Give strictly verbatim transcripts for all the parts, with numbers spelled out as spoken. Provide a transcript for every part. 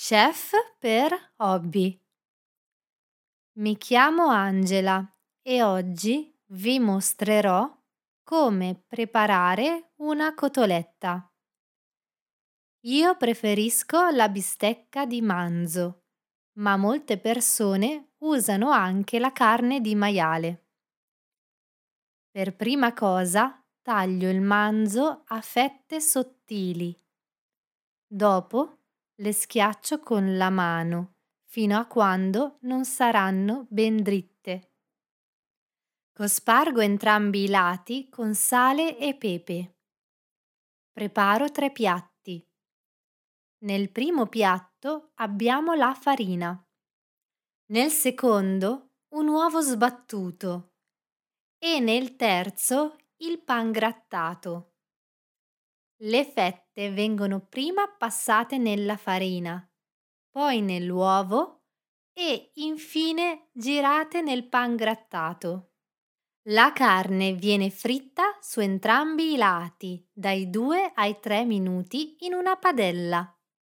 Chef per hobby. Mi chiamo Angela e oggi vi mostrerò come preparare una cotoletta. Io preferisco la bistecca di manzo, ma molte persone usano anche la carne di maiale. Per prima cosa taglio il manzo a fette sottili. Dopo le schiaccio con la mano fino a quando non saranno ben dritte. Cospargo entrambi i lati con sale e pepe. Preparo tre piatti. Nel primo piatto abbiamo la farina. Nel secondo un uovo sbattuto e nel terzo il pan grattato. Le fette vengono prima passate nella farina, poi nell'uovo e infine girate nel pan grattato. La carne viene fritta su entrambi i lati dai due ai tre minuti in una padella.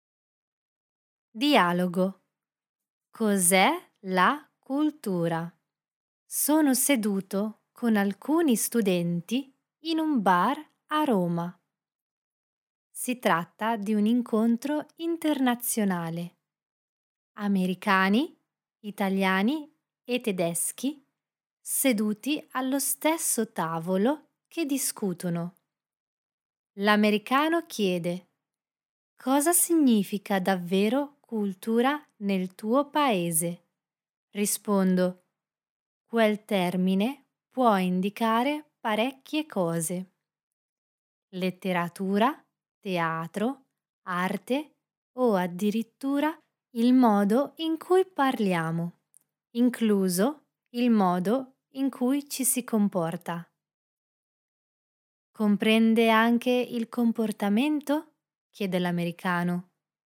Dialogo. Cos'è la cultura? Sono seduto con alcuni studenti in un bar a Roma. Si tratta di un incontro internazionale. Americani, italiani e tedeschi seduti allo stesso tavolo che discutono. L'americano chiede: cosa significa davvero cultura nel tuo paese? Rispondo: quel termine può indicare parecchie cose. Letteratura, teatro, arte o addirittura il modo in cui parliamo, incluso il modo in cui ci si comporta. Comprende anche il comportamento? Chiede l'americano.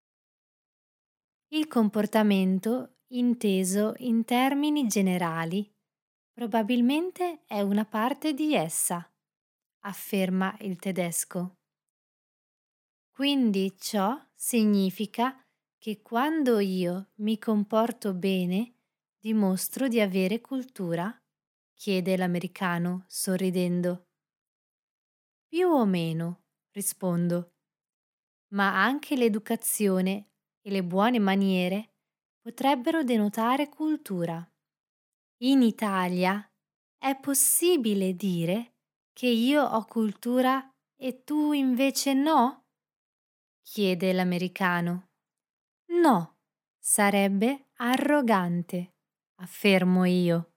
Il comportamento, inteso in termini generali, probabilmente è una parte di essa, afferma il tedesco. Quindi ciò significa che quando io mi comporto bene, dimostro di avere cultura? Chiede l'americano sorridendo. Più o meno, rispondo. Ma anche l'educazione e le buone maniere potrebbero denotare cultura. In Italia è possibile dire che io ho cultura e tu invece no? Chiede l'americano. No, sarebbe arrogante, affermo io.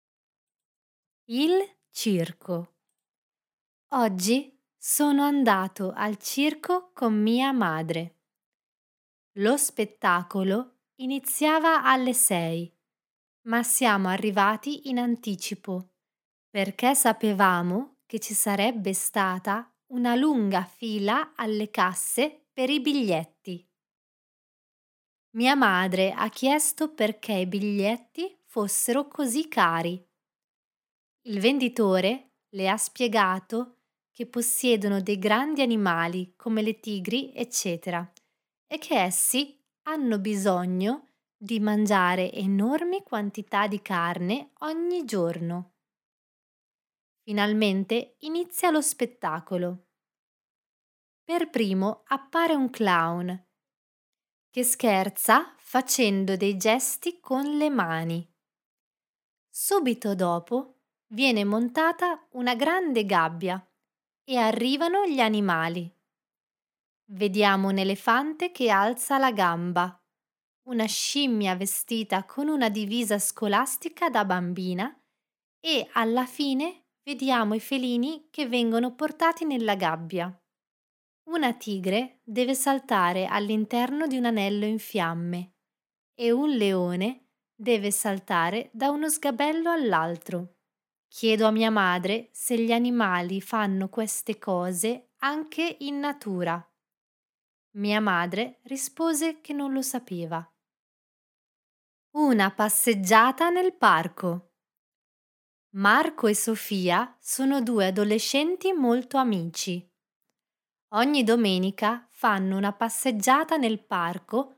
Il circo. Oggi sono andato al circo con mia madre. Lo spettacolo iniziava alle sei, ma siamo arrivati in anticipo perché sapevamo che ci sarebbe stata una lunga fila alle casse per i biglietti. Mia madre ha chiesto perché i biglietti fossero così cari. Il venditore le ha spiegato che possiedono dei grandi animali come le tigri, eccetera, e che essi hanno bisogno di mangiare enormi quantità di carne ogni giorno. Finalmente inizia lo spettacolo. Per primo appare un clown che scherza facendo dei gesti con le mani. Subito dopo viene montata una grande gabbia e arrivano gli animali. Vediamo un elefante che alza la gamba, una scimmia vestita con una divisa scolastica da bambina e alla fine vediamo i felini che vengono portati nella gabbia. Una tigre deve saltare all'interno di un anello in fiamme e un leone deve saltare da uno sgabello all'altro. Chiedo a mia madre se gli animali fanno queste cose anche in natura. Mia madre rispose che non lo sapeva. Una passeggiata nel parco. Marco e Sofia sono due adolescenti molto amici. Ogni domenica fanno una passeggiata nel parco